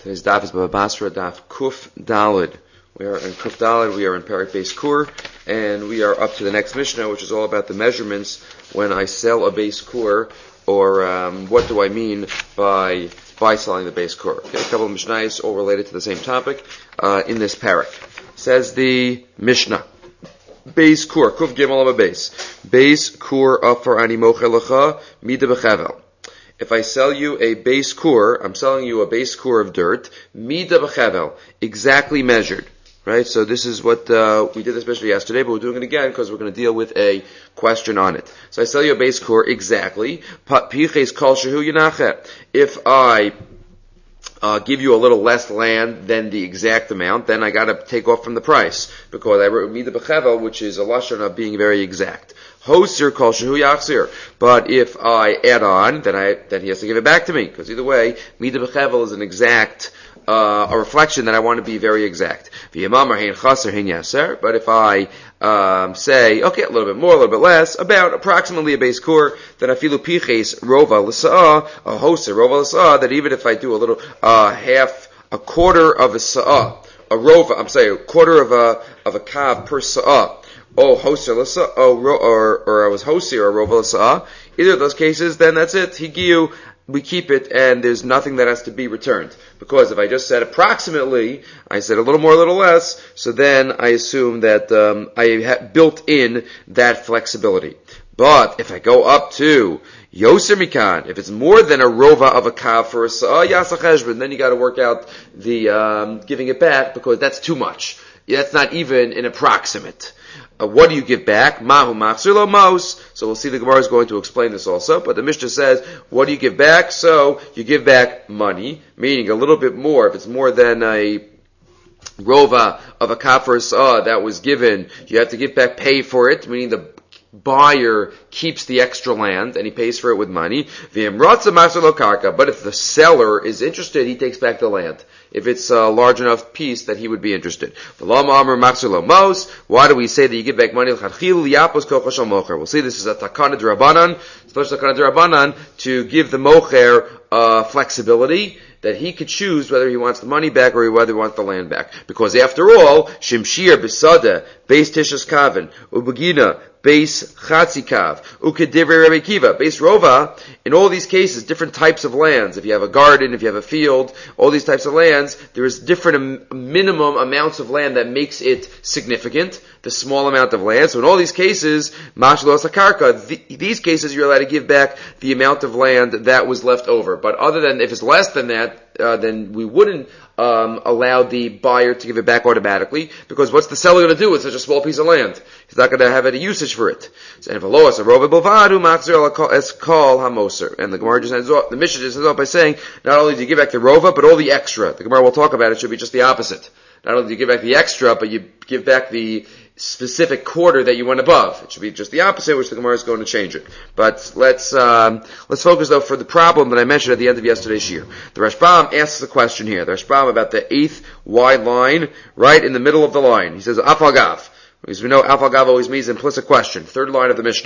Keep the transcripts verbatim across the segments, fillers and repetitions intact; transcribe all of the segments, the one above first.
Today's daf is Baba Basra, daf Kuf Dalid. We are in Kuf Dalid, we are in Perek Beis Kur, and we are up to the next Mishnah, which is all about the measurements when I sell a Beis Kur, or um, what do I mean by by selling the Beis Kur. Okay, a couple of Mishnahs all related to the same topic uh, in this Perek. Says the Mishnah. Beis Kur, Kuf Gimel Aba Beis. Beis Kur Afar Ani Mocher Lecha Mida B'Chavel. If I sell you a Beis Kur, I'm selling you a Beis Kur of dirt, Mida B'Chavel, exactly measured. Right? So this is what, uh, we did especially yesterday, but we're doing it again because we're going to deal with a question on it. So I sell you a Beis Kur exactly. Piches Kol Shehu Yinache. If I Uh, give you a little less land than the exact amount, then I got to take off from the price because I wrote mida b'chevel, which is a lashon of being very exact. Hoser kol shehu yachzir. But if I add on, then I then he has to give it back to me because either way, mida b'chevel is an exact uh, a reflection that I want to be very exact. But if I um, say, okay, a little bit more, a little bit less, about approximately a Beis Kur, then I feel piches rova l'sa'ah, a hoser rova l'sa'ah, that even if I do a little, uh, half, a quarter of a sa'ah, a rova, I'm saying a quarter of a, of a kav per sa'ah, oh, hoser l'sa'ah, or, or I was hoser or rova l'sa'ah, either of those cases, then that's it, higiyu, we keep it, and there's nothing that has to be returned. Because if I just said approximately, I said a little more, a little less, so then I assume that um, I have built in that flexibility. But if I go up to Yoser Mikan, if it's more than a rova of a kav for a sa'ah yasa cheshbon, then you got to work out the um, giving it back because that's too much. That's not even an approximate. Uh, what do you give back? Mahu machzir lo mos. So we'll see the Gemara is going to explain this also. But the Mishnah says, what do you give back? So you give back money, meaning a little bit more. If it's more than a rova of a kafir sa'ah that was given, you have to give back, pay for it, meaning the buyer keeps the extra land and he pays for it with money. But if the seller is interested, he takes back the land. If it's a large enough piece that he would be interested. Why do we say that you give back money? We'll see this is a takana d'Rabbanan, special takana d'Rabbanan, to give the mocher uh, flexibility that he could choose whether he wants the money back or whether he wants the land back. Because after all, Shimshir Besada, Beis Tishas Kavin, Ubagina, Beis Chatzikav, Ukedivrei Rebbe Kiva, Beis Rova, in all these cases, different types of lands. If you have a garden, if you have a field, all these types of lands, there is different um, minimum amounts of land that makes it significant, the small amount of land. So in all these cases, Mashlo Sakarka, the, these cases you're allowed to give back the amount of land that was left over. But other than, if it's less than that, uh, then we wouldn't Um, allow the buyer to give it back automatically, because what's the seller going to do with such a small piece of land? He's not going to have any usage for it. And the Gemara just ends off, the Mishnah just ends off by saying, not only do you give back the rova, but all the extra. The Gemara will talk about it, should be just the opposite. Not only do you give back the extra, but you give back the specific quarter that you went above. It should be just the opposite, which the Gemara is going to change it. But let's um, let's focus though for the problem that I mentioned at the end of yesterday's year. The Rashbam asks a question here. The Rashbam about the eighth wide line, right in the middle of the line. He says, Afagav. Because we know Afagav always means implicit question. Third line of the Mishnah.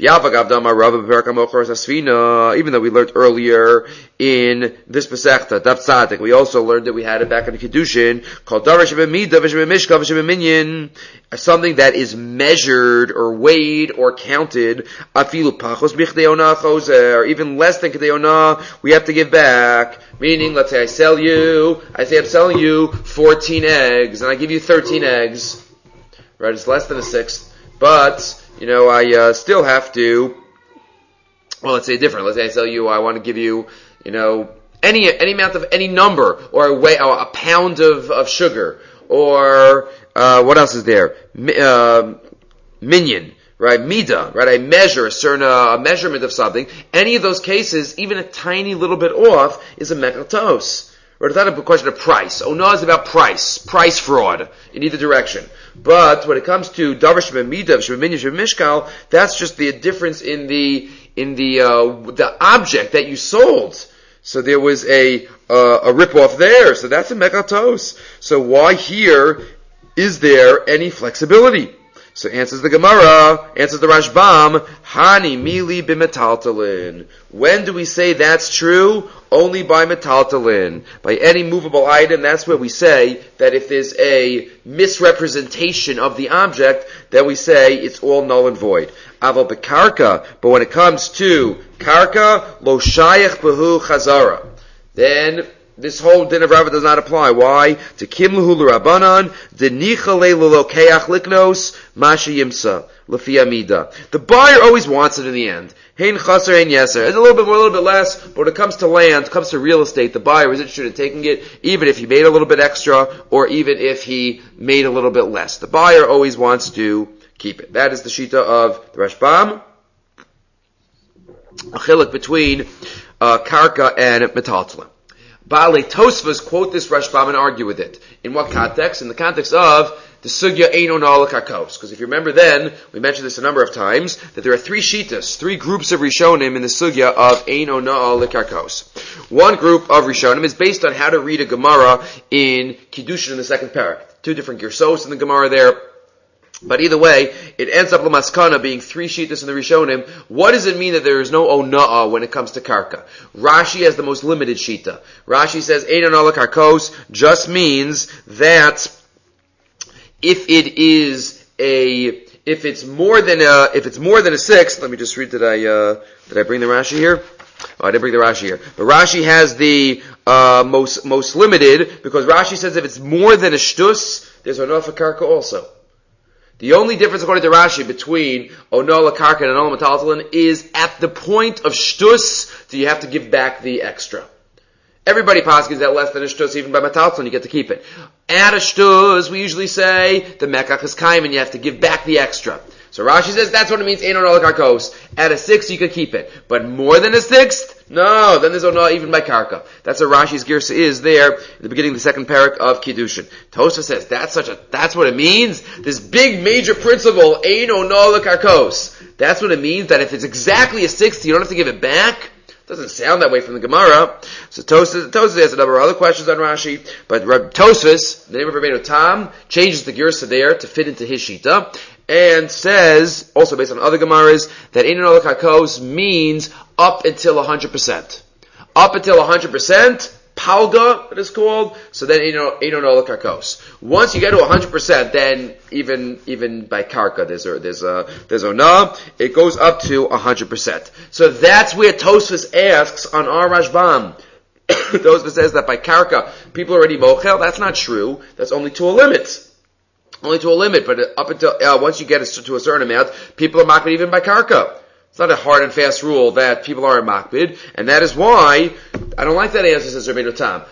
Even though we learned earlier in this Pesachta, Daf Tzadik, we also learned that we had it back in the Kiddushin, called Darash B'Mida V'Shemimishka V'Shemiminyan, something that is measured or weighed or counted, Afilu Pachos B'Chdei Choser, or even less than Chdei Onah, we have to give back. Meaning, let's say I sell you, I say I'm selling you fourteen eggs, and I give you thirteen eggs. Right, it's less than a sixth, but, you know, I uh, still have to, well, let's say different. Let's say I sell you, I want to give you, you know, any any amount of any number, or a, way, or a pound of, of sugar, or, uh, what else is there? Uh, minion, right? Mida, right? I measure a certain, uh, a measurement of something. Any of those cases, even a tiny little bit off, is a mekatos. Or it's not a question of price. Oh no, it's about price. Price fraud in either direction. But when it comes to davar shebemidah, shebeminya, shebemishkal, that's just the difference in the in the uh, the object that you sold. So there was a uh, a rip-off there. So that's a mekatos. So why here is there any flexibility? So answers the Gemara, answers the Rashbam, Hani mili b'metaltalin. When do we say that's true? Only by metaltalin. By any movable item, that's where we say that if there's a misrepresentation of the object, then we say it's all null and void. Aval bekarka, but when it comes to karka, lo shayach behu chazara. Then this whole din of Rava does not apply. Why? To kimluhu l'rabanan, denichale l'lokeach liknos, mashi yimsa, l'fi amida. The buyer always wants it in the end. Hein chaser, hein yeser. It's a little bit more, a little bit less, but when it comes to land, it comes to real estate, the buyer is interested in taking it, even if he made a little bit extra, or even if he made a little bit less. The buyer always wants to keep it. That is the shita of the Rashbam. A chiluk between uh, karka and metaltalin. Baalei Tosfos quote this Rashbam and argue with it. In what context? In the context of the sugya eino na'al karkos. Because if you remember then, we mentioned this a number of times, that there are three shitas, three groups of Rishonim in the sugya of eino na'al karkos. One group of Rishonim is based on how to read a Gemara in Kiddushin in the second parak. Two different girsos in the Gemara there. But either way, it ends up l'maskana being three shitas in the Rishonim. What does it mean that there is no ona'a when it comes to karka? Rashi has the most limited shita. Rashi says eino na'al karkos just means that if it is a, if it's more than a, if it's more than a sixth, let me just read, did I, uh, did I bring the Rashi here? Oh, I didn't bring the Rashi here. But Rashi has the, uh, most, most limited, because Rashi says if it's more than a shtus, there's enough for karka also. The only difference, according to Rashi, between onola karka and onola metaltalin is at the point of shtus, do you have to give back the extra. Everybody paskins that less than a shtus, even by metaltalin, you get to keep it. At a shtus, we usually say the mekach is kaim, and you have to give back the extra. So Rashi says that's what it means, ein onola karkos. At a sixth, you can keep it. But more than a sixth? No, then there's onola even by karka. That's what Rashi's girsa is there, in the beginning of the second parak of Kiddushin. Tosfos says that's such a, that's what it means? This big major principle, ein onola karkos. That's what it means, that if it's exactly a sixth, you don't have to give it back? Doesn't sound that way from the Gemara. So Tosfos, Tosfos has a number of other questions on Rashi, but Tosfos, the name of Rabbeinu Tam, changes the girsa there to fit into his shita, and says, also based on other Gemaras, that ein onola karkos means up until one hundred percent. Up until one hundred percent, palga, it is called, so then ein onola karkos. Once you get to one hundred percent, then even, even by karka, there's a, there's a, there's ona, it goes up to one hundred percent. So that's where Tosfos asks on our Rashbam. Tosfos says that by karka, people are already mochel. That's not true. That's only to a limit. Only to a limit, but up until, uh, once you get to a certain amount, people are makbid even by karka. It's not a hard and fast rule that people aren't makbid, and that is why, I don't like that answer, says Rabbeinu Tam.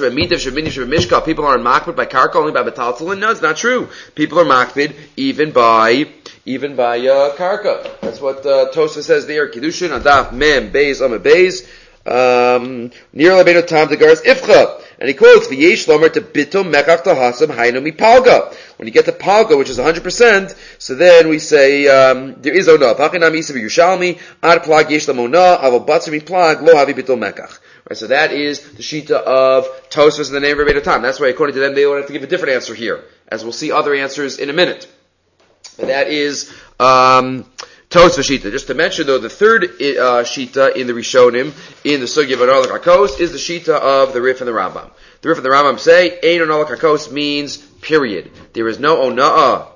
People aren't makbid by karka, only by metaltalin. No, it's not true. People are makbid even by, even by, uh, karka. That's what, uh, Tosfos says there, Kiddushin, Adaf, Mem, Beis, Amar Beis, um, near Rabbeinu Tam, the Garas Ifcha. And he quotes, V'yesh lomer to bitum mekach tahasam hainu mi palga. When you get to palga, which is one hundred percent, so then we say, um, there is ona. Pachinam isa v'yushalmi, ad plag yesh lamona, aval batzer mi plag, lo havi bitum mekach. Right, so that is the shita of Tosfos in the name of Rabbeinu Tam. That's why, according to them, they would have to give a different answer here, as we'll see other answers in a minute. But that is, um, Tosfos shita. Just to mention though, the third uh, shita in the Rishonim, in the Sugya of Onola Karkos, is the shita of the Rif and the Rambam. The Rif and the Rambam say, ein Onola Karkos means, period. There is no Ona'ah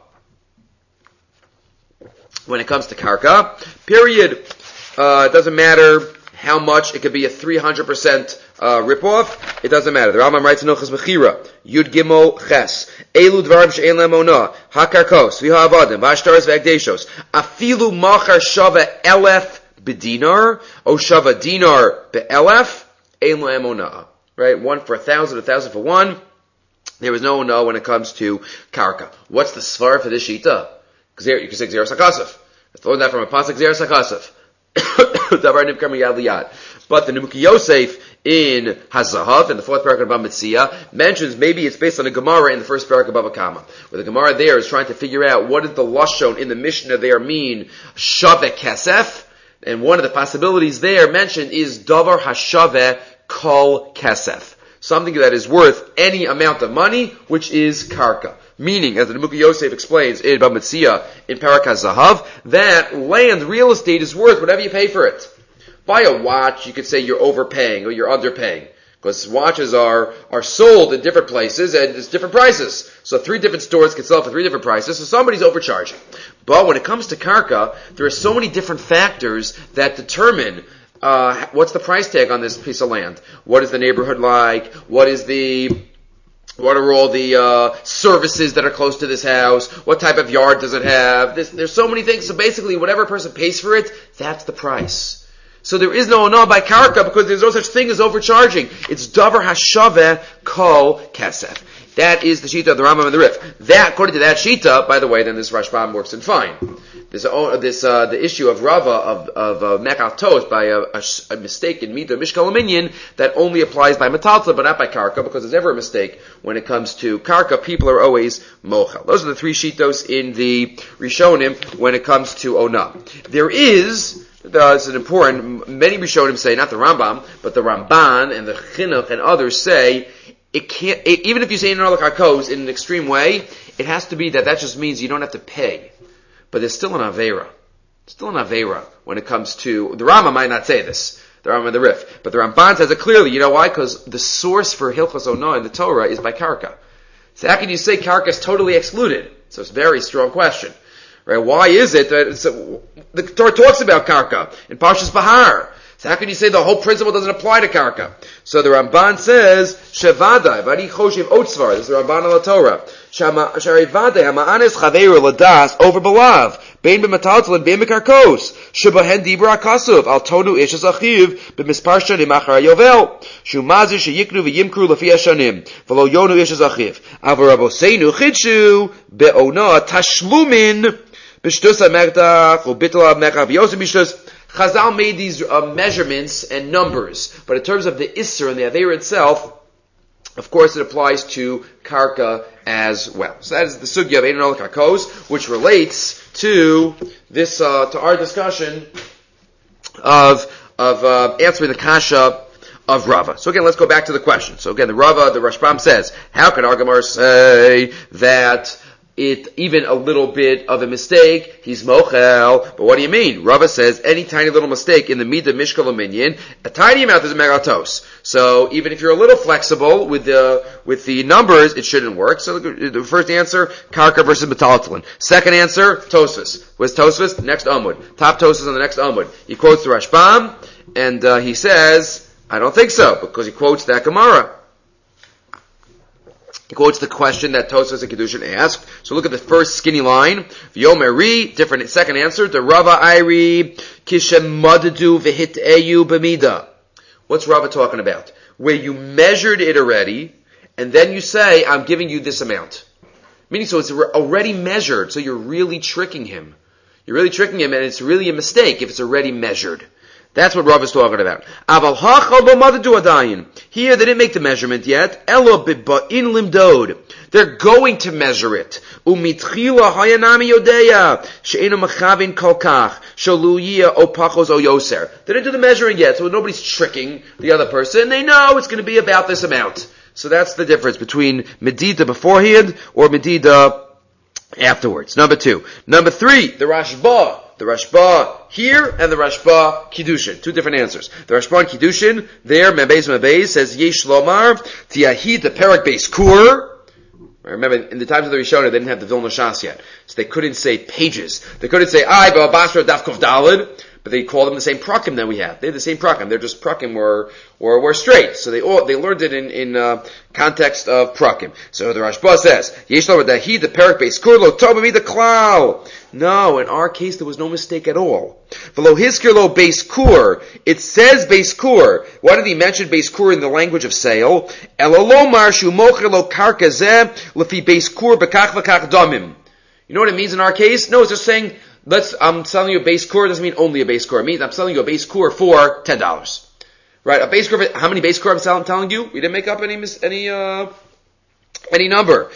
when it comes to Karka. Period. Uh, it doesn't matter how much. It could be a three hundred percent uh, rip-off. It doesn't matter. The Rambam writes in Hilchos Mechira, Yud Gimel Ches, Elu Dvarim She'en Lehem Ona'ah, HaKarkos, V'ha Avadim, V'ashtaros V'agdeshos, Afilu Machar Shava Elef B'dinar, O Shava Dinar Be'elef, Ein Lehem Ona'ah. Right? One for a thousand, a thousand for one. There is no Ona'ah when it comes to Karka. What's the svar for this shita? You can say Gzeras HaKasef. Let's learn that from a pasuk Gzeras HaKasef. Davar Nivkar Miyad Liyad. But the Nimuki Yosef in Hazahav, in the fourth parak of Bava Metzia, mentions maybe it's based on a Gemara in the first parak of Bava Kama, where the Gemara there is trying to figure out what did the lashon in the Mishnah there mean, Shaveh Kesef, and one of the possibilities there mentioned is Davar Hashaveh Kol Kesef. something that is worth any amount of money, which is karka. Meaning, as the Nebuchadnezzar Yosef explains in Bamitzia in Parakas Zahav, that land, real estate is worth whatever you pay for it. Buy a watch, you could say you're overpaying or you're underpaying. Because watches are, are sold in different places and it's different prices. So three different stores can sell for three different prices, so somebody's overcharging. But when it comes to karka, there are so many different factors that determine uh, what's the price tag on this piece of land. What is the neighborhood like? What is the... What are all the uh, services that are close to this house? What type of yard does it have? This, there's so many things. So basically, whatever person pays for it, that's the price. So there is no ona by karka because there's no such thing as overcharging. It's davar hashave kol kesef. That is the shita of the Rambam and the Rif. That, according to that shita, by the way, then this Rashbam works in fine. This, uh, this, uh, the issue of Rava, of, of, uh, Mekal Toast by a, a, a mistake in Mida Mishkal Minyan, that only applies by Metalta, but not by Karka, because there's never a mistake when it comes to Karka. People are always Mochel. Those are the three shitos in the Rishonim when it comes to Ona. There is, Uh, it's an important, many Rishonim say, not the Rambam, but the Ramban and the Chinuch and others say, it can't, it, even if you say in an Kakos in an extreme way, it has to be that that just means you don't have to pay. But there's still an Aveira. Still an Aveira when it comes to, the Rambam might not say this, the Rambam and the Rif, but the Ramban says it clearly. You know why? Because the source for Hilchos Ona in the Torah is by Karka. So how can you say Karka is totally excluded? So it's a very strong question. Right? Why is it that it's a, the Torah talks about karka in Parshas Bahar? So how can you say the whole principle doesn't apply to karka? So the Ramban says, Shevadai, Vari Choshev Otzvar, this is the Ramban of the Torah. Sharivadai, Hama'anes Chaveru Ladas, over Belav, Bein B'Metaltal and Bein B'Karkos, Shebahen Dibra Akasuv, Al Tonu Ishes Achiv, B'Mispar Shanim Achar Yovel, Shumazi Sheyiknu V'Yimkru L'fi Hashanim, V'lo Yonu Ishes Achiv, Avar Rabosenu Chidshu, Be'ona Tashlumin, Chazal made these uh, measurements and numbers, but in terms of the Isser and the Aveira itself, of course it applies to Karka as well. So that is the Sugya of Ein Ol Karkos, which relates to this, uh, to our discussion of, of, uh, answering the Kasha of Rava. So again, let's go back to the question. So again, the Rava, the Rashbam says, how can Argamar say that it, even a little bit of a mistake, he's mochel. But what do you mean? Rava says any tiny little mistake in the midah mishkal minyan, a tiny amount is a megatos. So even if you're a little flexible with the with the numbers, it shouldn't work. So the, the first answer, karka versus metaltalin. Second answer, Tosfos. Where's Tosfos? Next Amud. Top Tosfos on the next Amud. He quotes the Rashbam, and uh, he says, I don't think so, because he quotes that Gemara. He quotes the question that Tosfos and Kedushin asked. So look at the first skinny line. V'yomeri, different second answer. The Rava Iri kishem madadu v'hiteyu b'mida. What's Rava talking about? Where you measured it already, and then you say, I'm giving you this amount. Meaning, so it's already measured, so you're really tricking him. You're really tricking him, and it's really a mistake if it's already measured. That's what Rav is talking about. Aval hachal b'madadu adayin. Here they didn't make the measurement yet. Elo b'ba'in limdod. They're going to measure it. Umitchila hayanami yodeya she'enu machavin kolkach shaluyia opachos o yoser. They didn't do the measuring yet, so nobody's tricking the other person. They know it's going to be about this amount. So that's the difference between medida beforehand or medida afterwards. Number two. Number three, the Rashba. The Rashba here and the Rashba Kiddushin. Two different answers. The Rashba and Kiddushin, there, Mebez Mebez, says, Yesh Lomar, Tiahid, the Perak Beis Kur. Remember, in the times of the Rishonim, they didn't have the Vilna Shas yet. So they couldn't say pages. They couldn't say, Ay, Ba'abasra Dafkov Dalid. But they call them the same prakim that we have. They're the same prakim. They're just prakim were, were, were straight. So they all, they learned it in, in, uh, context of prakim. So the Rashba says, Yesh Lomar, Dahi, the Perak Beis Kur, Lo Tobami, the Klal. No, in our case, there was no mistake at all. V'lo hiskir lo beis kur. It says beis kur. Why did he mention beis kur in the language of sale? Elo lomar shu mocher lo karka zeh lefi beis kur bekach v'kach damim. You know what it means in our case? No, it's just saying, let's, I'm selling you a beis kur. It doesn't mean only a beis kur. It means I'm selling you a beis kur for ten dollars. Right? A beis kur, how many beis kur I'm selling, telling you? We didn't make up any, any, uh, Any number.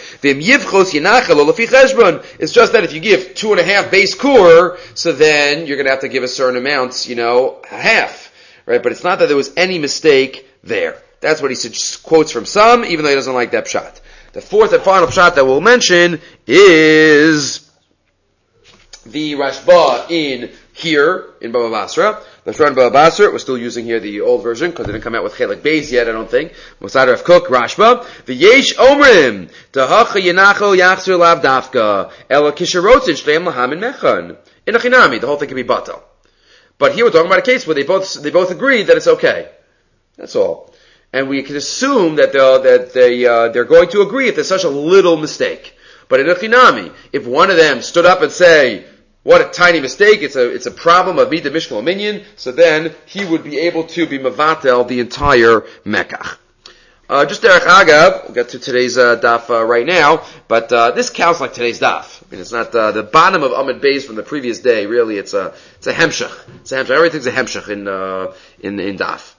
It's just that if you give two and a half base kur, so then you're going to have to give a certain amount, you know, a half. Right? But it's not that there was any mistake there. That's what he quotes from some, even though he doesn't like that pshat. The fourth and final pshat that we'll mention is the Rashba in here, in Baba Basra. The Rashba in Baba Basra, we're still using here the old version, because it didn't come out with Chelik Beis yet, I don't think. Mosada of Cook, Rashba. The Yesh Omrim, Tahacha Yenacho Yachzur Lav Dafka, Ela Kisharotzin Shleim Lahamin Mechan. In a Chinami, the whole thing can be batal. But here we're talking about a case where they both, they both agree that it's okay. That's all. And we can assume that they'll, that they, uh, they're going to agree if there's such a little mistake. But in a Chinami, if one of them stood up and say, what a tiny mistake, it's a, it's a problem of Mida Mishkal Minyan, so then he would be able to be Mavatel the entire Mekach. Uh, just Derech Agav, we'll get to today's, uh, daf, uh, right now, but, uh, this counts like today's daf. I mean, it's not, uh, the bottom of Amud Beis from the previous day, really, it's a, it's a hemshach. It's a hemshach. Everything's a hemshach in, uh, in, in daf.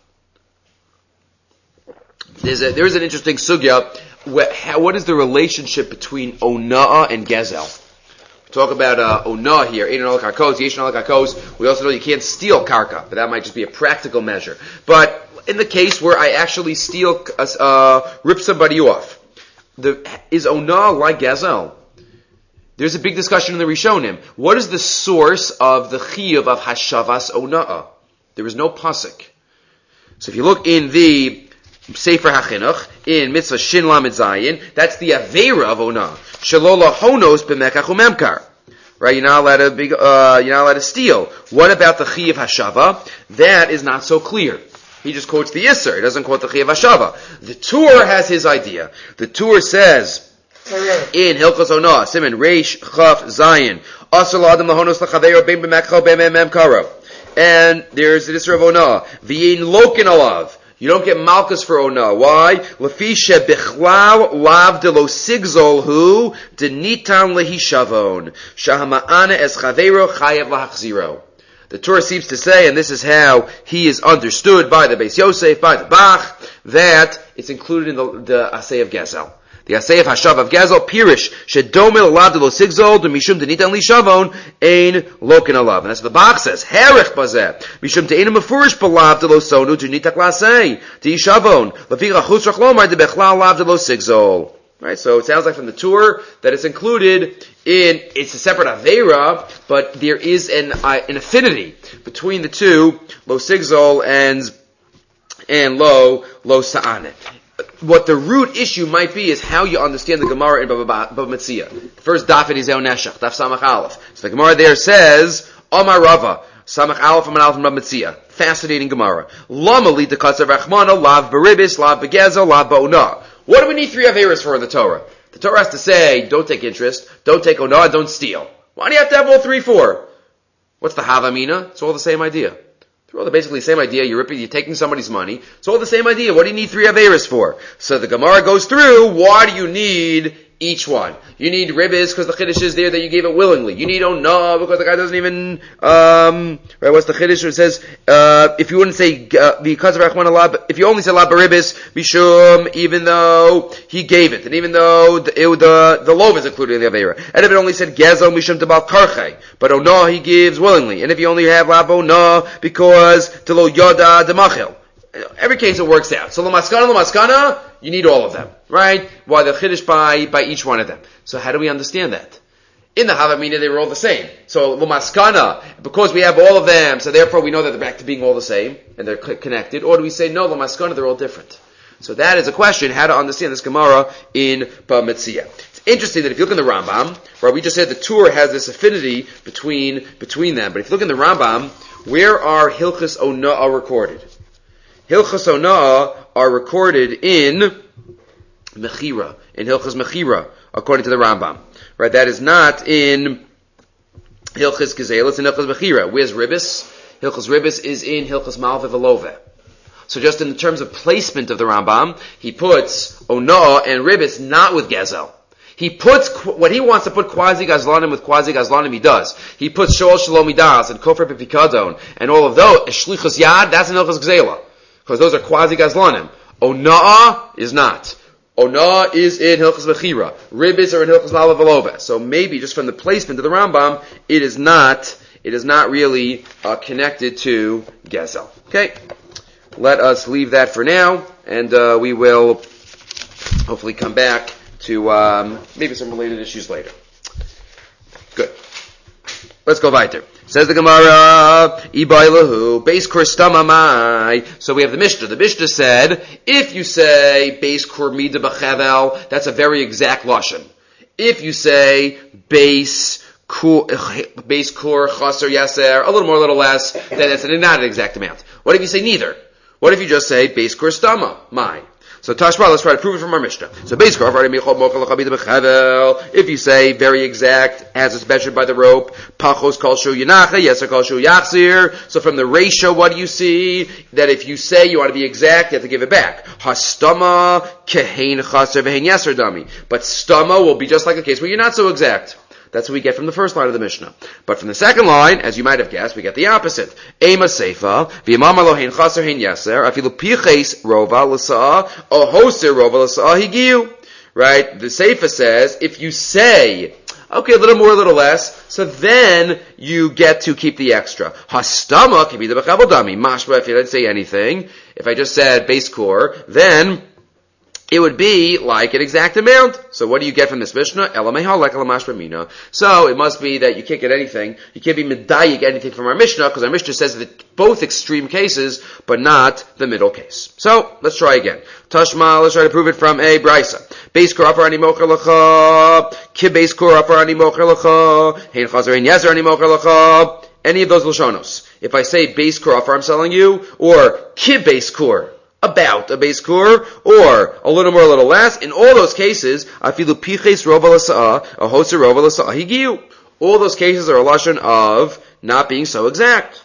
There's a, there's an interesting sugya. What, what is the relationship between ona'ah and gezel? We talk about uh, ona'ah here. Ein al karkos, yesh al karkos. We also know you can't steal karka, but that might just be a practical measure. But in the case where I actually steal, uh, rip somebody off, the, is ona'ah like gezel? There's a big discussion in the Rishonim. What is the source of the chiyuv of hashavas ona'ah? There is no pasuk. So if you look in the Sefer HaChinuch, in Mitzvah Shin Lamed Zayin, that's the Aveira of Onah. Shalola Honos b'mekach umemkar. Right, you're not allowed to be, uh, you're not allowed to steal. What about the Chi of Hashava? That is not so clear. He just quotes the Isser. He doesn't quote the Chi of Hashava. The Tur has his idea. The Tur says, in Hilchos Onah, Siman Reish Chaf Zayin, Asr la'adam lahonos l'chaveiro bein b'mekach bein b'memkaro. And there's the Isser of Onah. V'yin lokin alav. You don't get malchus for onah. Why? Lefisha bichlal lav de lo sigzol hu de nitan lehishavon shahama'ana es chaveiro chayev lahachziro. The Torah seems to say, and this is how he is understood by the Beis Yosef, by the Bach, that it's included in the, the Asay of Gezel. The Asay of Hashav of Gezel, Pirish, Shedomil alav de lo sigzol, de mishum de nitan lishavon, ein lokin alav. And that's what the Bach says. Herich bazeh, mishum te einu mefurish balav de lo sonu, de nitak lasei, de yishavon, lefira chutz rachlomar de bechlal alav de lo sigzol. Right, so it sounds like from the Tur that it's included in, it's a separate Aveira, but there is an, uh, an affinity between the two, lo sigzol and, and lo, lo sa'anet. What the root issue might be is how you understand the Gemara in Baba Metzia. The first daf in Izeo Neshach, daf Samach Aleph. So the Gemara there says, Omar Rava, Samach Aleph and Aleph in Baba Metzia. Fascinating Gemara. Lama li de Katzav Rachmana, lav beribis, lav begezel, lav ba'onah. What do we need three Averas for in the Torah? The Torah has to say, don't take interest, don't take onah, don't steal. Why do you have to have all three for? What's the Havamina? It's all the same idea. They're all basically the same idea. You're ripping, you're taking somebody's money. It's all the same idea. What do you need three Averas for? So the Gemara goes through, why do you need each one? You need ribis because the chiddush is there that you gave it willingly. You need onah because the guy doesn't even, um, right, what's the chiddush? It says, uh, if you wouldn't say, uh, because of Rahman Allah, if you only say la baribis, mishum, even though he gave it, and even though the, it, the, the loaf is included in the Aveira. And if it only said gezo, mishum tabal karche, but onah he gives willingly. And if you only have la onah because telo yoda demachil. Every case it works out. So l'maskana, l'maskana, you need all of them, right? Why the chiddush by, by each one of them. So how do we understand that? In the Havamina, they were all the same. So l'maskana, because we have all of them, so therefore we know that they're back to being all the same, and they're connected. Or do we say, no, l'maskana, they're all different? So that is a question, how to understand this Gemara in Bava Metzia. It's interesting that if you look in the Rambam, where we just said the Tur has this affinity between, between them, but if you look in the Rambam, where are Hilchos Onah recorded? Hilchos Onah are recorded in Mechira, in Hilchos Mechira, according to the Rambam. Right, that is not in Hilchos Gezel, it's in Hilchos Mechira. Where's Ribis? Hilchos Ribis is in Hilchos Malveh Velove. So just in terms of placement of the Rambam, he puts Onah and Ribis not with Gezel. He puts, when he wants to put Quasi Gazlanim with Quasi Gazlanim, he does. He puts Shoal Shalom Midas and Kofar Pipikadon and all of those, Shlichus Yad, that's in Hilchos Gezel. Because those are quasi gazlanim. Ona'ah is not. Ona'ah is in Hilchos Mechira. Ribis are in Hilchos Malveh Velove. So maybe just from the placement of the Rambam, it is not, it is not really uh, connected to Gezel. Okay? let us leave that for now, and uh, we will hopefully come back to um, maybe some related issues later. Good. Let's go weiter. Says the Gemara, Ibailahu, Beis Kur Stama Mai. So we have the Mishnah. The Mishnah said, if you say Beis Kur Mida B'Chevel, that's a very exact lashon. If you say Beis Kur Beis Kur Chaser Yaser, a little more, a little less, then it's not an exact amount. What if you say neither? What if you just say Beis Kur Stama Mai? So Tashma, let's try to prove it from our Mishnah. So Beis Kur, if you say very exact, as it's measured by the rope, Pachos Kol Shu Yinacha, Yeser Kol Shu Yachzir. So from the ratio, what do you see? That if you say you want to be exact, you have to give it back. Hastama Kehein Chaser Vehein Yeser Dami. But Stama will be just like a case where you're not so exact. That's what we get from the first line of the Mishnah. But from the second line, as you might have guessed, we get the opposite. Ema Seifa, v'yamam alohein chaser hein yaser, afilu piches rova l'sa'ah, o hoser rova l'sa'ah higiu. Right? The Seifa says, if you say, okay, a little more, a little less, so then you get to keep the extra. Hastama can be the b'chavel dami. Mashma, if you didn't say anything, if I just said Beis Kur, then it would be like an exact amount. So what do you get from this Mishnah? So it must be that you can't get anything. You can't be medayik anything from our Mishnah, because our Mishnah says that both extreme cases, but not the middle case. So let's try again. Tashma, let's try to prove it from a brisa. Beis Kur afar ani mocher lecha, ki Beis Kur afar ani mocher lecha, hein chazer hein yezer ani mocher lecha. Any of those lashonos. If I say Beis Kur afar I'm selling you, or ki Beis Kur, about a Beis Kur, or a little more, a little less. In all those cases, afilu piches rova l'sa'ah, a hoser rova l'sa'ah higiu. All those cases are a lashon of not being so exact.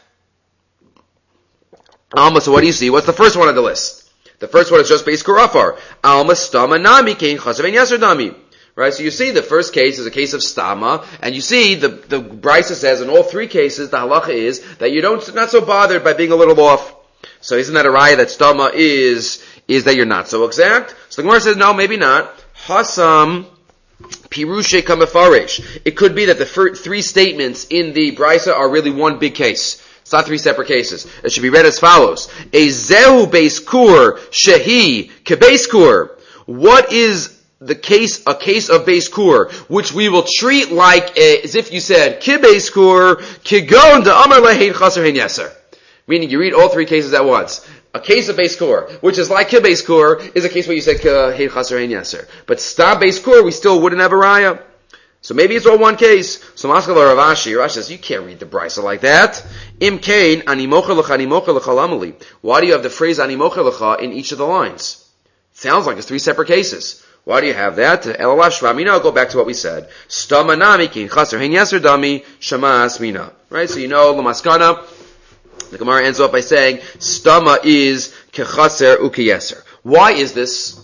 Alma, so what do you see? What's the first one on the list? The first one is just Beis Kur afar. Alma stama nami kein chaser vein yaser dami. Right, so you see the first case is a case of stama, and you see the the Brisa says in all three cases the halacha is that you don't not so bothered by being a little off. So isn't that a raya that stama is, is that you're not so exact? So the Gemara says, no, maybe not. Hasam pirushe kamafaresh. It could be that the fir- three statements in the brisa are really one big case. It's not three separate cases. It should be read as follows. Ezehu beis kur shehi kebeis kur. What is the case, a case of Beis Kur, which we will treat like a, as if you said, ki Beis Kur, kigon da amar lehein chaser hein yeser. Meaning you read all three cases at once. A case of Beis Kur, which is like Ki Beis Kur, is a case where you said Hein Chaser Hein Yeser. But Stam Beis Kur, we still wouldn't have a raya. So maybe it's all one case. So Maskal Rav Ashi, Rav Ashi says, you can't read the brisa like that. Im Kain, Ani Mocher Lecha, Ani Mocher Lecha Lamali. Why do you have the phrase Ani Mocher Lecha in each of the lines? Sounds like it's three separate cases. Why do you have that? Elalash Vamina, go back to what we said. Stama Nami, Kein Chaser Hein Yeser Dami, Shama Asmina. Right? So you know, Lamaskana, the Gemara ends up by saying, Stama is kechaser ukiyeser. Why is this?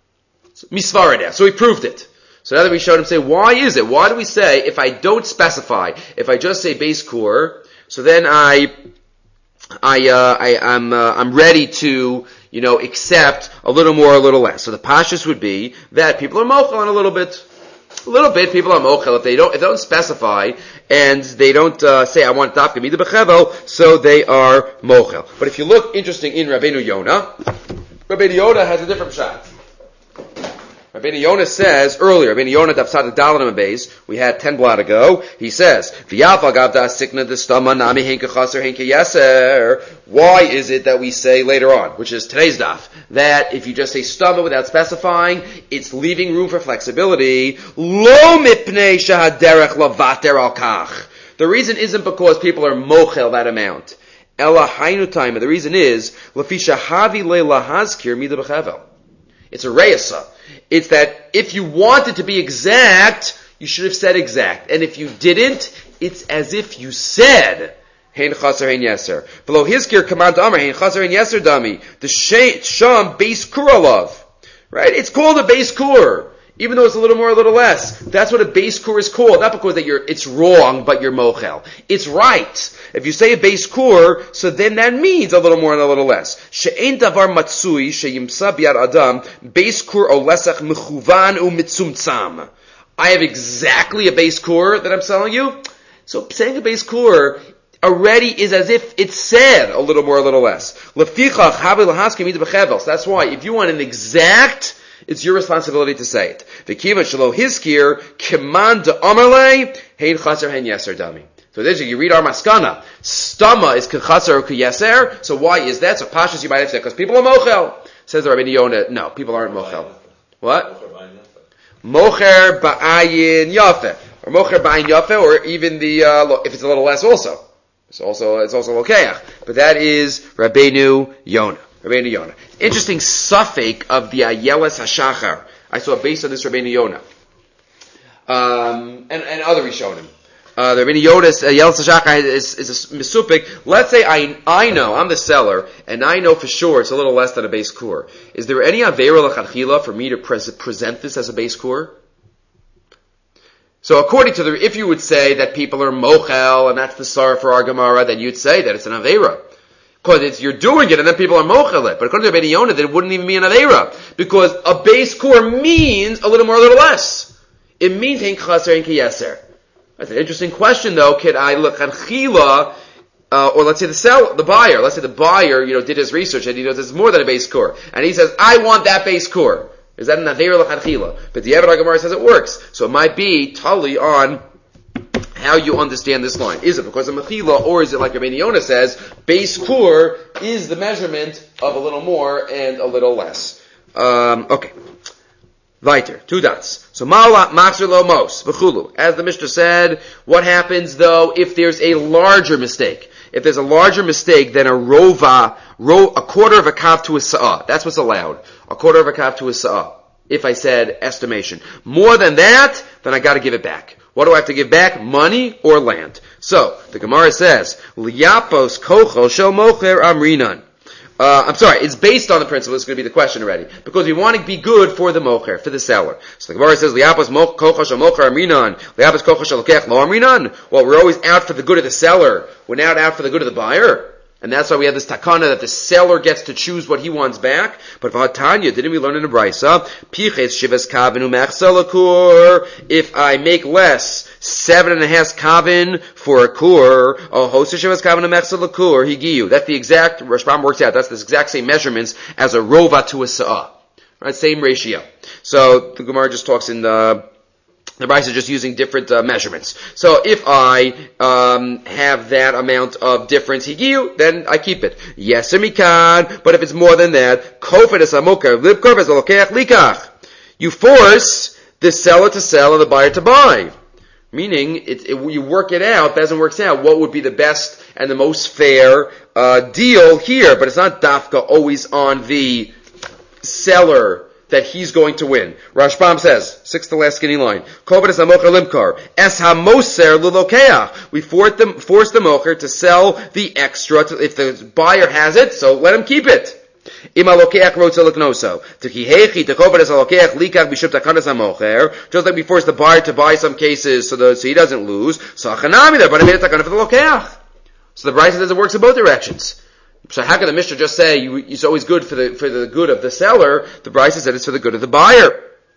Misvarada. So we proved it. So now that we showed him, say, why is it? Why do we say, if I don't specify, if I just say Beis Kur, so then I, I, uh, I, I'm, uh, I'm ready to, you know, accept a little more, a little less. So the pashtus would be that people are mochel on a little bit. A little bit, people are mochel. If they don't, if they don't specify, and they don't uh, say, I want dafka mida b'chevel, so they are mochel. But if you look interesting in Rabbeinu Yonah, Rabbeinu Yonah has a different shot. Rabbeinu Yonah says earlier, Rabbeinu Yonah dafsad dalam beis, we had ten blot ago. He says, "V'yafal gav da sikna d'stama nami henka chaser henka yeser." Why is it that we say later on, which is today's daf, that if you just say stama without specifying, it's leaving room for flexibility? Lo mipnei shahaderech lavater al kach. The reason isn't because people are mochel that amount. Ela hainu time. The reason is lafisha havi le lahazkir mida b'chevel. It's a reisa. It's that if you wanted to be exact, you should have said exact. And if you didn't, it's as if you said, Hein chaser hein yeser. Below hizkir command amar, Hein chaser hein yeser dami. The sham Beis Kur alav. Right? It's called a Beis Kur. Even though it's a little more, a little less. That's what a Beis Kur is called. Not because that you're, it's wrong, but you're mochel. It's right. If you say a Beis Kur, so then that means a little more and a little less. She'ein davar matsui, she'yimsa biyad adam, Beis Kur olesach mechuvan u'mitzumtzam. I have exactly a Beis Kur that I'm selling you. So saying a Beis Kur, already is as if it said a little more, a little less. Lefichach havi lahaski mida b'chevel. So that's why, if you want an exact, it's your responsibility to say it. V'kiva shelo hiskir keman de amarle hein chaser hein yeser dami. So this you read our maskana. Stama is k'chaser or k'yeser. So why is that? So pashas you might have said because people are mochel. Says the Rabbeinu Yonah. No, people aren't mochel. What? Mocher ba'ayin yafeh, or mocher ba'ayin yafeh, or even the uh, if it's a little less also. It's also it's also lokeach, but that is Rabbeinu Yonah. Rabbeinu Yonah. Interesting suffix of the Ayeles Hashachar. I saw based on this Rabbeinu Yonah, um, and and other Rishonim. Uh, the Rabbeinu Yonah, Ayeles Hashachar is is a misupik. Let's say I I know I'm the seller, and I know for sure it's a little less than a base kur. Is there any aveira l'chadchila for me to pres- present this as a base kur? So according to the, if you would say that people are mochel, and that's the sar for our Gemara, then you'd say that it's an aveira. Because it's, you're doing it, and then people are mochel it. But according to Rabbeinu Yonah, then it wouldn't even be an aveira. Because a base kur means a little more, a little less. It means hein chaser, hein kiyeser. That's an interesting question though. Can I look at chila, uh, or let's say the sell, the buyer, let's say the buyer, you know, did his research, and he knows it's more than a base kur. And he says, I want that base kur. Is that an aveira l'chadchila? But the Yevad HaGemara says it works. So it might be totally on how you understand this line. Is it because of mechila, or is it like Rabbeinu Yonah says, base kur is the measurement of a little more and a little less? Um, okay. Weiter. Two dots. So ma'ala machzir lo mos v'chulu. As the Mishnah said, what happens though if there's a larger mistake? If there's a larger mistake than a rova, ro, a quarter of a kav to a sa'ah. That's what's allowed. A quarter of a kav to a sa'ah. If I said estimation. More than that, then I gotta give it back. What do I have to give back? Money or land? So, the Gemara says, Liyapos kocho shel mocher amrinan. Uh, I'm sorry, it's based on the principle, it's going to be the question already. Because we want to be good for the mocher, for the seller. So the Gemara says, Liapas kocha shel mocher amrinan, Liapas kocha shel lokech lo amrinan. Well, we're always out for the good of the seller. We're not out for the good of the buyer. And that's why we have this takana that the seller gets to choose what he wants back. But Vatanya, didn't we learn in the Brisa? Piches shivas kavin umechselakur. If I make less, seven and a half kavin for a kur, oh hosa shivas kavin umechselakur higiyu. That's the exact, Rashbam works out, that's the exact same measurements as a rova to a sa'ah. Right, same ratio. So the Gemara just talks in the The Brisa is just using different uh, measurements. So if I um, have that amount of difference higiyu, then I keep it. Yes, mikan. But if it's more than that, kofet es hamokar libkov es alokeach likach. You force the seller to sell and the buyer to buy. Meaning, it, it, you work it out, doesn't work out what would be the best and the most fair uh, deal here. But it's not dafka always on the seller that he's going to win. Rashbam says, sixth to last skinny line, Kovet es hamocher limkar, es hamoser l'lokeach. We force the, force the mocher to sell the extra, to, if the buyer has it, so let him keep it. Im halokeach rotza l'knoso. T'kihechi t'kovet es halokeach likach b'shub takanas hamocher. Just like we force the buyer to buy some cases so, that, so he doesn't lose. So hachanami there, but I made a takana for the lokeach. So the Brisa says it works in both directions. So how can the Mishnah just say you, it's always good for the for the good of the seller? The Brisa said it's for the good of the buyer.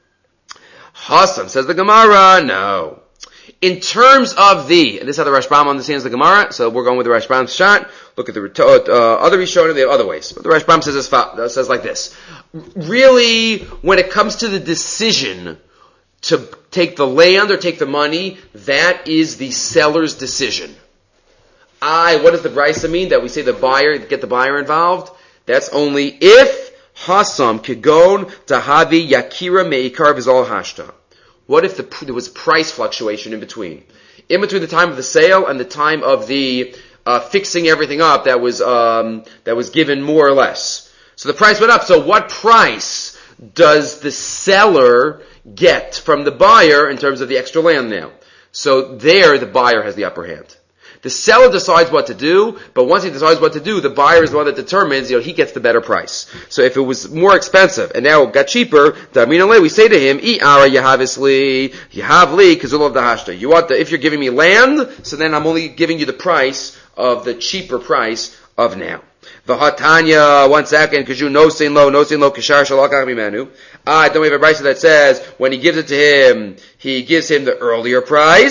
Hasan says the Gemara, no. In terms of the, and this is how the Rashbam understands the Gemara, so we're going with the Rashbam's shot. Look at the uh, other Rishonim, they have other ways. But the Rashbam says, this, uh, says like this. Really, when it comes to the decision to take the land or take the money, that is the seller's decision. I, what does the Brisa mean? That we say the buyer, get the buyer involved? That's only if Hasam Kigon Tahavi Yakira Meikar Vizol Hashta. What if the, there was price fluctuation in between? In between the time of the sale and the time of the uh, fixing everything up that was um, that was given more or less. So the price went up. So what price does the seller get from the buyer in terms of the extra land now? So there the buyer has the upper hand. The seller decides what to do, but once he decides what to do, the buyer is the one that determines, you know, he gets the better price. So if it was more expensive and now it got cheaper, we say to him, "I'ara yahavisli, yahavli kazul of the hashta." You want the, if you're giving me land, so then I'm only giving you the price of the cheaper price of now. V'hatanya, one second, because you no sin lo, no sin lo, kishar shalakach mimenu. Ah, don't we have a Brisa that says when he gives it to him, he gives him the earlier price.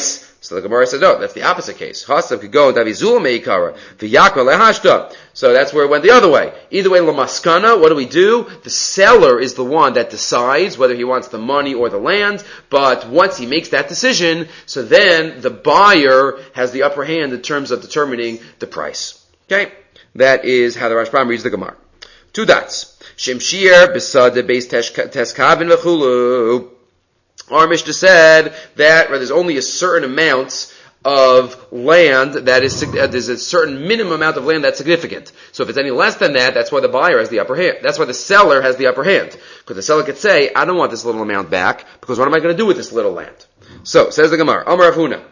So the Gemara says, no, that's the opposite case. Hasav could go davizul meikara v'yakra lehashta. So that's where it went the other way. Either way, lamaskana, what do we do? The seller is the one that decides whether he wants the money or the land, but once he makes that decision, so then the buyer has the upper hand in terms of determining the price. Okay? That is how the Rashbam reads the Gemara. Two dots. Shemshir besada beis teskavin v'chulu. Our Mishnah said that right, there's only a certain amount of land that is, uh, there's a certain minimum amount of land that's significant. So if it's any less than that, that's why the buyer has the upper hand. That's why the seller has the upper hand. Because the seller could say, I don't want this little amount back, because what am I going to do with this little land? So, says the Gemara, Amar Rav Huna.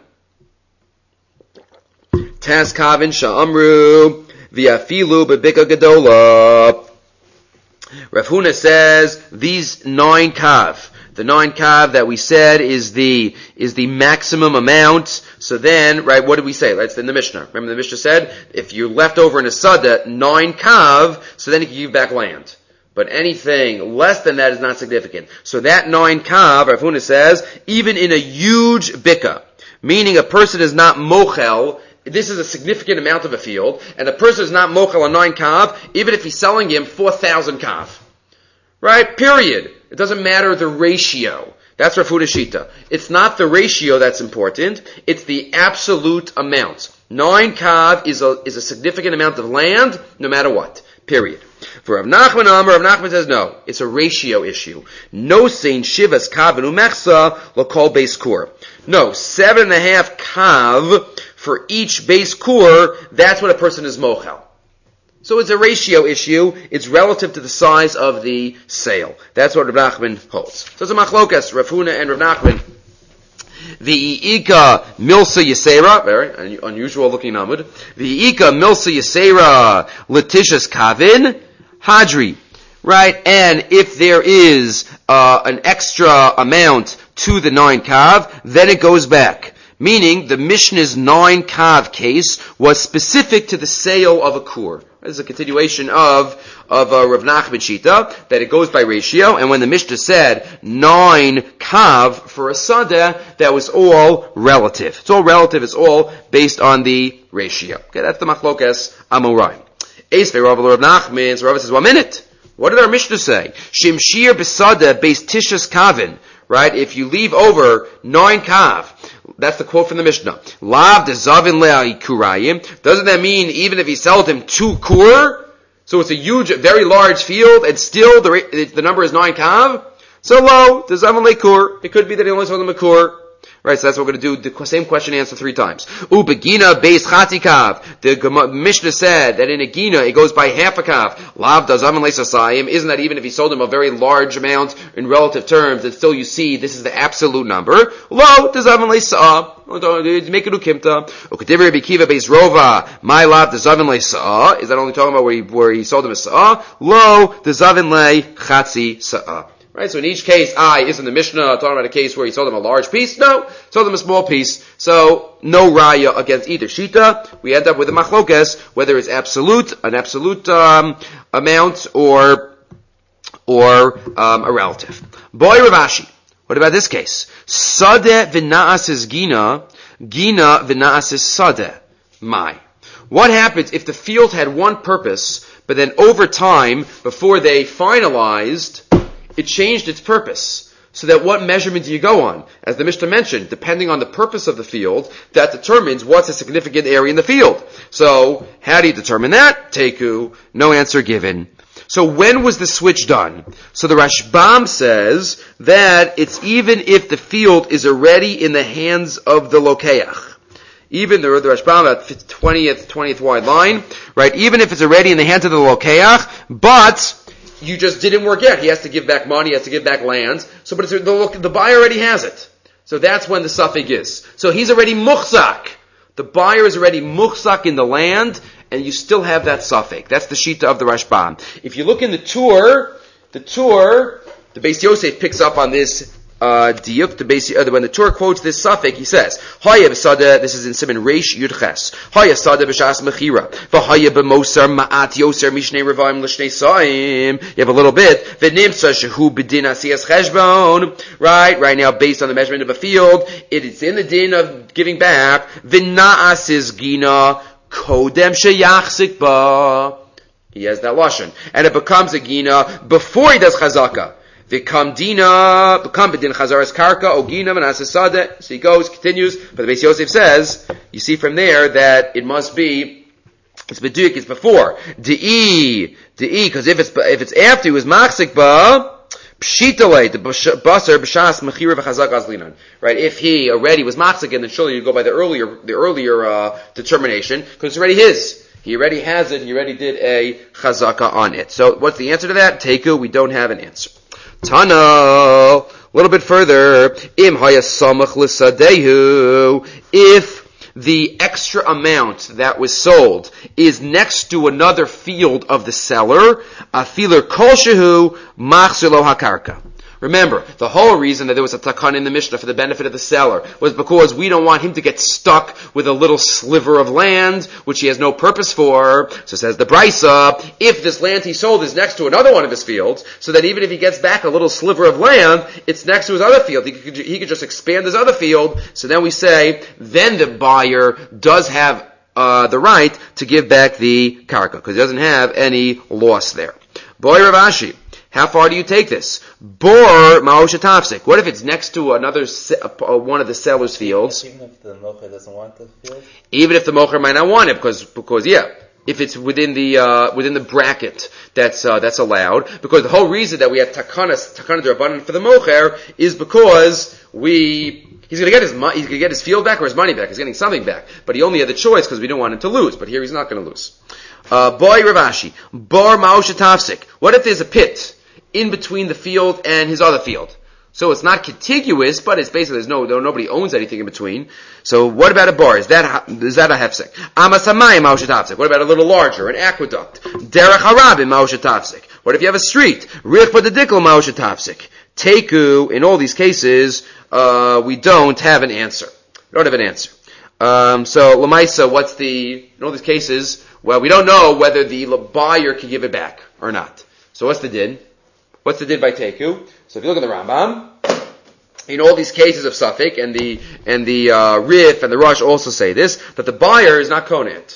Tas kavin sha'amru v'afilu bebika gedola. Rav Huna says, these nine kav, the nine kav that we said is the, is the maximum amount. So then, right, what did we say? That's in the Mishnah. Remember the Mishnah said, if you're left over in a sada, nine kav, so then you can give back land. But anything less than that is not significant. So that nine kav, Rav Huna says, even in a huge bika, meaning a person is not mochel, this is a significant amount of a field, and the person is not mochel on nine kav, even if he's selling him four thousand kav. Right? Period. It doesn't matter the ratio. That's Rav Huna's shita. It's not the ratio that's important, it's the absolute amount. Nine kav is a, is a significant amount of land, no matter what. Period. For Rav Nachman Amar, Rav Nachman says no, it's a ratio issue. No sein shivas kav and umechsa l'kol beis kur. No, seven and a half kav for each base kur, that's what a person is mochel. So it's a ratio issue. It's relative to the size of the sale. That's what Rav Nachman holds. So it's a machlokas, Rav Huna and Rav Nachman. The Ika Milsa Yisera, very unusual looking Amud. The Ika Milsa Yisera Letitious Kavin Hadri. Right? And if there is uh, an extra amount to the nine kav, then it goes back. Meaning, the Mishnah's nine kav case was specific to the sale of a kur. This is a continuation of, of uh, Rav Nachman Shita, that it goes by ratio, and when the Mishnah said nine kav for a sadeh, that was all relative. It's all relative, it's all based on the ratio. Okay, that's the machlokas Amorai. Eis Rav Rav Nachman, so Rav says, one minute. What did our Mishnah say? Shimshir besada based tishas kavin. Right? If you leave over nine kav, that's the quote from the Mishnah. Lav de zavin le'ai kurayim. Doesn't that mean even if he sold him two kur, so it's a huge, very large field, and still the the number is nine kav? So low, de zavin le'kur. It could be that he only sold him a kur. Right, so that's what we're going to do. The same question answer three times. Ubegina beis chati kav. The Mishnah said that in a gina it goes by half a kav. Lav dazavan leisasayim. Isn't that even if he sold him a very large amount in relative terms, that still you see this is the absolute number? Lo dazavan leisah. Make it ukimta. Ukediver bekiva beis rova. My lav dazavan leisah. Is that only talking about where he where he sold him a sa'ah? Lo dazavan le chatzi sa'ah. Right, so in each case, I isn't the Mishnah talking about a case where he sold them a large piece? No, sold them a small piece. So, no raya against either shita. We end up with a machlokes, whether it's absolute, an absolute um, amount, or or um, a relative. Boy Ravashi, what about this case? Sadeh v'na'as is gina, gina v'na'as is sadeh. My. What happens if the field had one purpose, but then over time, before they finalized, it changed its purpose. So that what measurement do you go on? As the Mishnah mentioned, depending on the purpose of the field, that determines what's a significant area in the field. So, how do you determine that? Teku, no answer given. So when was the switch done? So the Rashbam says that it's even if the field is already in the hands of the Lokeach. Even the, the Rashbam at twentieth, twentieth wide line, right? Even if it's already in the hands of the Lokeach, but you just didn't work out. He has to give back money, he has to give back lands. So, but it's, the, the buyer already has it. So that's when the suffix is. So he's already muchzak. The buyer is already muchzak in the land, and you still have that suffix. That's the shita of the Rashbam. If you look in the Tur, the Tur, the Beis Yosef picks up on this uh, diuk, the basic, uh, when the Torah quotes this suffix, he says, Haya b'sada, this is in Siman Reish Yudches, Haya sada b'shas mechira, v'haya b'mosar ma'at yoser mishnei revaim l'shnei sa'im, you have a little bit, v'nimsa shehu b'din asiyas cheshbon, right, right now, based on the measurement of a field, it is in the din of giving back, v'na'as is gina, kodem sheyachzik ba, he has that lashon, and it becomes a gina before he does chazaka. V'kam dina, v'kam b'din chazaras karka, o gina manaseh sadeh. So he goes, continues, but the Beis Yosef says, you see from there that it must be, it's beduyik, it's before. De'i, de'i, because if it's, if it's after he was machzik ba, pshitale, the basar b'shas mechira v'chazak azlinan. Right, if he already was machzik, then surely you go by the earlier, the earlier, uh, determination, because it's already his. He already has it, and he already did a chazaka on it. So what's the answer to that? Teku, we don't have an answer. Tana, a little bit further, im hayasamach l'sadehu, if the extra amount that was sold is next to another field of the seller, afiler kol shehu machzir lo hakarka. Remember, the whole reason that there was a takan in the Mishnah for the benefit of the seller was because we don't want him to get stuck with a little sliver of land, which he has no purpose for. So says the Brisa, if this land he sold is next to another one of his fields, so that even if he gets back a little sliver of land, it's next to his other field. He could, he could just expand his other field. So then we say, then the buyer does have uh, the right to give back the karka, because he doesn't have any loss there. Boy Rav Ashi, how far do you take this? Bor ma'osha tafsik. What if it's next to another uh, one of the seller's fields? Even if the mocher doesn't want the field? Even if the mocher might not want it, because, because yeah, if it's within the, uh, within the bracket that's, uh, that's allowed, because the whole reason that we have takanas, takana d'rabbanan for the mocher is because we, he's gonna get his money, he's gonna get his field back or his money back, he's getting something back, but he only had the choice because we don't want him to lose, but here he's not gonna lose. Uh, boy Rav Ashi, bor ma'osha tafsik. What if there's a pit in between the field and his other field? So it's not contiguous, but it's basically, there's no, nobody owns anything in between. So what about a bar? Is that, is that a hefsek? Amasamayim ma'osha tafsik. What about a little larger, an aqueduct? Derech harabim ma'osha tafsik. What if you have a street? Rich badadikl ma'osha tafsik. Teku, in all these cases, uh, we don't have an answer. We don't have an answer. Um, so, Lamaisa, what's the, in all these cases, well, we don't know whether the buyer can give it back or not. So what's the din? What's the din by Teku? So if you look at the Rambam, in all these cases of Suffolk, and the, and the, uh, Rif and the Rush also say this, that the buyer is not konit.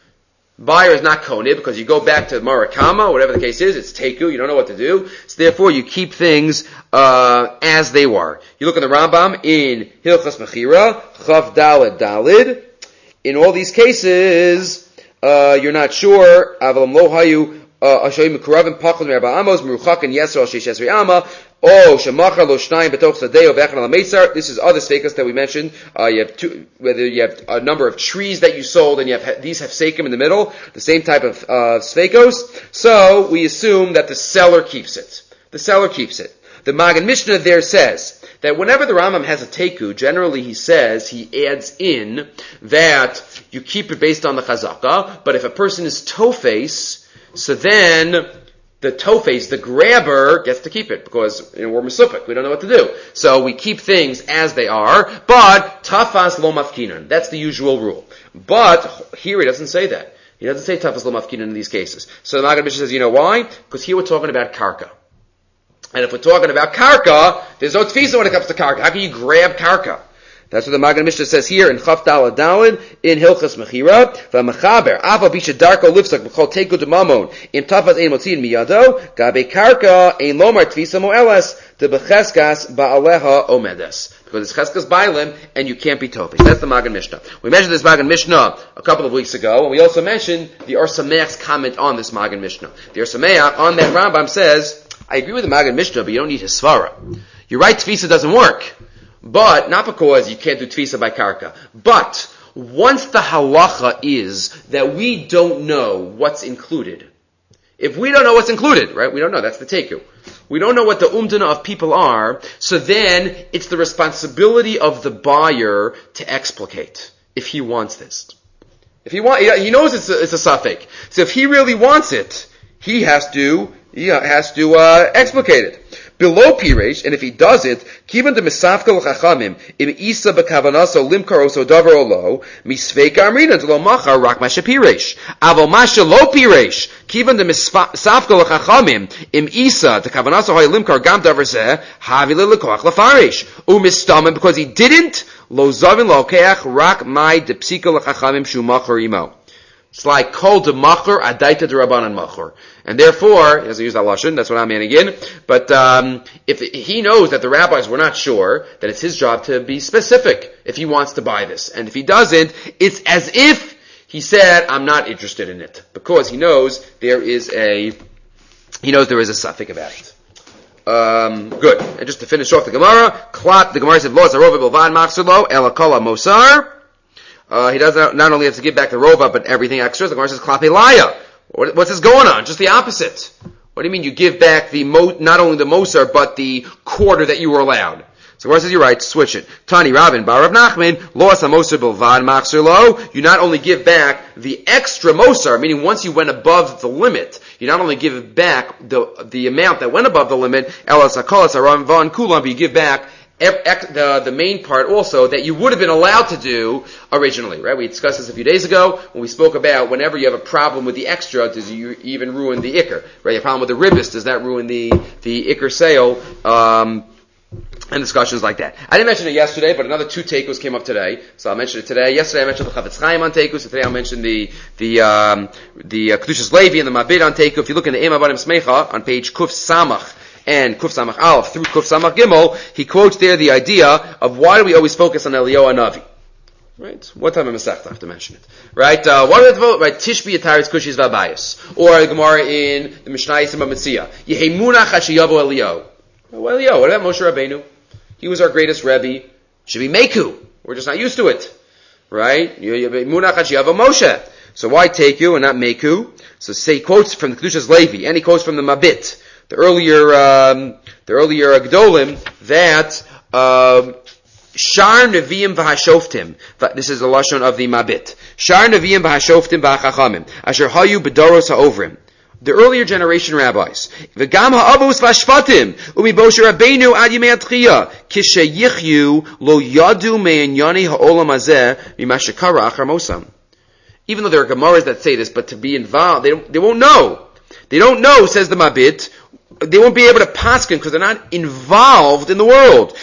Buyer is not konit because you go back to Marakama, whatever the case is, it's Teku, you don't know what to do. So therefore you keep things, uh, as they were. You look at the Rambam in Hilchas Mechira, Chav Daled Dalid. In all these cases, uh, you're not sure, Avalam Lohayu, I'll show you Mekuravim Pachon Merba Amos, Meruchak and Yesra al Sheish Esri Ama, Oh, Shemachar Lo Shnayim Betoch Sadeo Vechan Al Meisar. This is other sfekas that we mentioned. Uh, you have two, whether you have a number of trees that you sold and you have, these have sekim in the middle, the same type of, uh, sfekos. So, we assume that the seller keeps it. The seller keeps it. The Magen Mishnah there says that whenever the Rambam has a teku, generally he says, he adds in that you keep it based on the chazaka, but if a person is tofes, so then the tofes, the grabber, gets to keep it because you know, we're mesupik. We don't know what to do. So we keep things as they are, but tafas lo mafkinan. That's the usual rule. But here he doesn't say that. He doesn't say tafas lo mafkinan in these cases. So the Magen Mishnah says, you know why? Because here we're talking about karka. And if we're talking about karka, there's no tfisa when it comes to karka. How can you grab karka? That's what the Magen Mishnah says here in Chaf Daled Daled in Hilchas Mechira. V'mechaber Ava Bisha Darko Lifsak B'chol Teku Demamon Im Tafas Ein Motzin Miyado Gabe Karka Ein Lomar Tvisa Moelas De Becheskas Ba'aleha Omedes, because it's Cheskas Bailim and you can't be Tofis. That's the Magen Mishnah. We mentioned this Magen Mishnah a couple of weeks ago, and we also mentioned the Or Sameach's comment on this Magen Mishnah. The Or Sameach on that Rambam says, I agree with the Magen Mishnah, but you don't need his svara. You're right, Tvisa doesn't work. But, not because you can't do Tvisa by Karka. But, once the halacha is that we don't know what's included. If we don't know what's included, right, we don't know, that's the teku. We don't know what the umdana of people are, so then it's the responsibility of the buyer to explicate, if he wants this. If he want, he knows it's a, it's a suffix. So if he really wants it, he has to, he has to, uh, explicate it. below piresh, and if he doesn't, kivan de misafka l'chachamim, im isa bekavanaso limkaroso davar olo, misveika amrina de lo machar rak masha piresh. Avo masha lo piresh, kivan de misafka l'chachamim, im isa de kavanaso hay limkar gam davar zeh, havi lekoach lefaresh. U mistamim, because he didn't, lo zavin lo keach rak mai de psika l'chachamim shu machar imo. It's like kol de machar adaita de rabbanan machar. And therefore, he doesn't use that lashon, that's what I'm adding in, but um, if he knows that the rabbis were not sure, then it's his job to be specific if he wants to buy this. And if he doesn't, it's as if he said, I'm not interested in it. Because he knows there is a, he knows there is a suffix about it. Um, good. And just to finish off the Gemara, Klat, the Gemara said, Lo zarova bilvad machzerlo, ela kol mosar. Uh, he doesn't not only have to give back the rova, but everything extra. The Gemara says, Klap elaya. What's this going on? Just the opposite. What do you mean you give back the mo- not only the mosar, but the quarter that you were allowed? So Gemara says, you're right, switch it. Tani Rabin, Bar Rav Nachman, lo asa mosar bilvad machzer lo. You not only give back the extra mosar, meaning once you went above the limit, you not only give back the the amount that went above the limit, elas hakolas aram van kulam, but you give back the the main part also that you would have been allowed to do originally, right? We discussed this a few days ago when we spoke about whenever you have a problem with the extra, does you even ruin the ikr, right? You have a problem with the ribbis, does that ruin the the ikr sale? Um, and discussions like that. I didn't mention it yesterday, but another two tekus came up today, so I'll mention it today. Yesterday I mentioned the Chavetz Chaim on tekus, so today I'll mention the the um, the uh, Kedushas Levi and the Mabit on tekus. If you look in the Ema Barim Smecha on page Kuf Samach and Kuf Samach Aleph through Kuf Samach Gimel, he quotes there the idea of why do we always focus on Eliyahu Navi? Right? What time of Masechta I have to mention it? Right? Uh, what are the, right? Tishbi Ataris Kushis Vabayas. Or the Gemara in the Mishnah Yisim B'Metzia. Yehemunach Hashayavu Eliyahu. Well, Eliyahu, what about Moshe Rabbeinu? He was our greatest Rebbe. Should be Meku. We're just not used to it. Right? Yehemunach Hashayavu Moshe. So why take you and not Meku? So say quotes from the Kedushas Levi, and he quotes from the Mabit. The earlier, um, the earlier Gdolim, that, um, Shar Nevi'im v'hashoftim. This is the lashon of the Mabit. Shar Nevi'im v'hashoftim v'hachachamim. Asher hayu b'doros ha'ovrim. The earlier generation rabbis. V'gam ha'avos v'ashvatim. Umi Moshe Rabbeinu ad yimei atchiyah. Kishe yichyu lo yadu me'enyani ha'olam hazeh mima shekara achar mosam. Even though there are Gemaras that say this, but to be involved, they don't, they won't know. They don't know, says the Mabit. They won't be able to paskin because they're not involved in the world.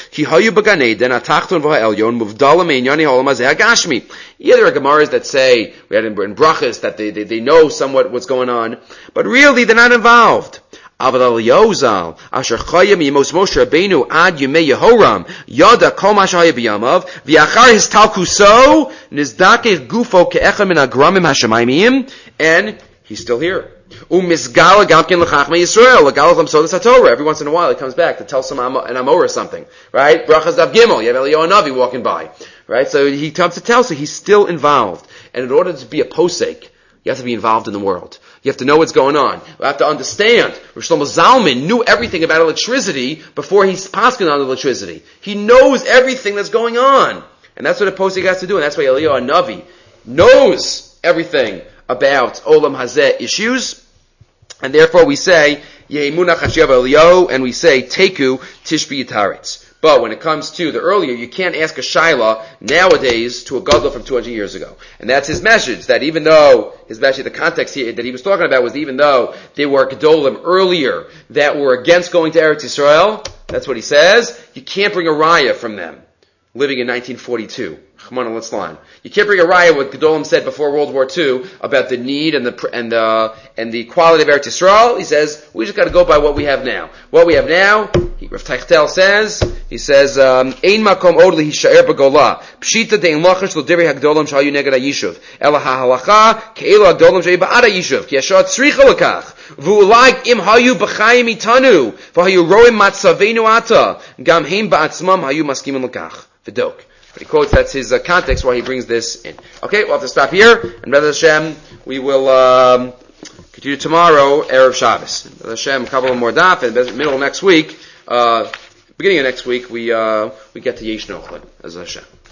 Yeah, there are Gemaras that say, we had in Brachas, that they, they, they know somewhat what's going on, but really they're not involved. Yozal, Asher Chayim Yemos Moshe Rabbeinu Ad Yemei Yehoram, Yada Kol Mashaya B'Yamav, V'Achar His Talkuso, Nizdakeh Gufo Ke'echem Min Agramim Hashemayimim, and he's still here. Umisgala Gamkin L'Chachmei Yisrael, L'Galacham Sodas HaTorah. Every once in a while he comes back to tell some am- an Amor or something, right? Brachas Dav Gimel, you have Eliyahu Navi walking by, right? So he comes to tell, so he's still involved. And in order to be a posek, you have to be involved in the world. You have to know what's going on. You have to understand. Rosh Shlomo Zalman knew everything about electricity before he's paskin on electricity. He knows everything that's going on. And that's what a posek has to do, and that's why Eliyahu Navi knows everything about Olam Hazeh issues. And therefore we say, Yehimunach Hashayav Eliyahu, and we say, Teku Tishbi Yitaretz. But when it comes to the earlier, you can't ask a Shaila nowadays to a Gadol from two hundred years ago. And that's his message, that even though, his message, the context here that he was talking about was even though there were Gedolim earlier that were against going to Eretz Yisrael, that's what he says, you can't bring a raya from them living in nineteen forty-two. You can't bring a raya what Gedolim said before World War Two about the need and the and the and the quality of Eretz Yisrael. He says we just got to go by what we have now. What we have now, he, Rav Teichtel says, he says, "Ein makom od lihishaer b'gola pshita dein lachash lo divrei hagdolim shayu neged hayishuv ela hahalacha ke'elu hagdolim shayu ba'ad hayishuv ki yashar tzricha lekach v'ulai im hayu b'chayim itanu v'hayu roim matzavenu ata gam heim ba'atzmam hayu maskimin lekach v'dok." But he quotes, that's his uh, context why he brings this in. Okay, we'll have to stop here, and B'ezras Hashem, we will um, continue tomorrow, Erev Shabbos. B'ezras Hashem, a couple of more daf, and middle of next week, uh, beginning of next week, we uh, we get to Yesh Nochel, B'ezras Hashem.